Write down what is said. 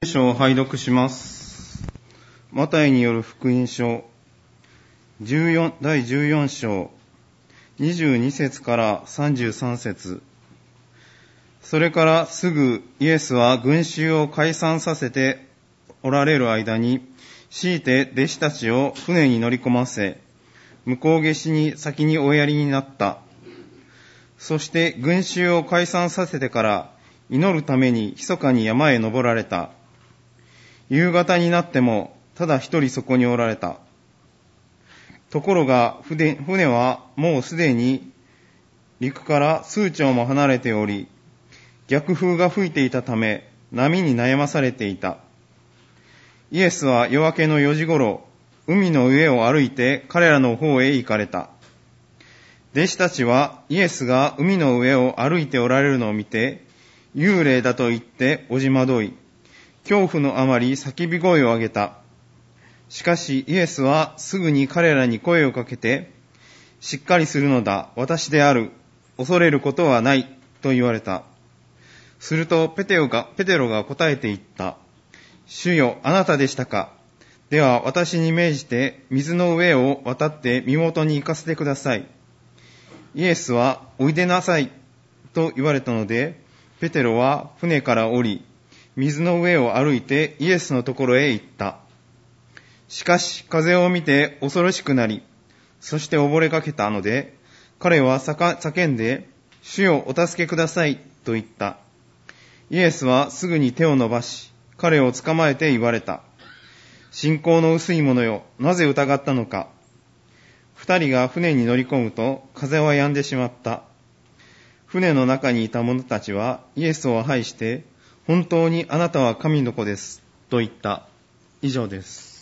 書を拝読します。マタイによる福音書第14章22節から33節。それからすぐイエスは群衆を解散させておられる間に、強いて弟子たちを船に乗り込ませ、向こう岸に先におやりになった。そして群衆を解散させてから祈るために密かに山へ登られた。夕方になってもただ一人そこにおられた。ところが船はもうすでに陸から数丁も離れており、逆風が吹いていたため波に悩まされていた。イエスは夜明けの4時ごろ、海の上を歩いて彼らの方へ行かれた。弟子たちはイエスが海の上を歩いておられるのを見て、幽霊だと言っておじまどい、恐怖のあまり叫び声を上げた。しかしイエスはすぐに彼らに声をかけて、しっかりするのだ、私である、恐れることはないと言われた。するとペテロが答えて言った。主よ、あなたでしたか。では私に命じて水の上を渡って身元に行かせてください。イエスはおいでなさいと言われたので、ペテロは船から降り、水の上を歩いてイエスのところへ行った。しかし風を見て恐ろしくなり、そして溺れかけたので、彼は叫んで、主よ、お助けくださいと言った。イエスはすぐに手を伸ばし、彼を捕まえて言われた。信仰の薄い者よ、なぜ疑ったのか。二人が船に乗り込むと、風は止んでしまった。船の中にいた者たちはイエスを拝して、本当にあなたは神の子ですと言った。以上です。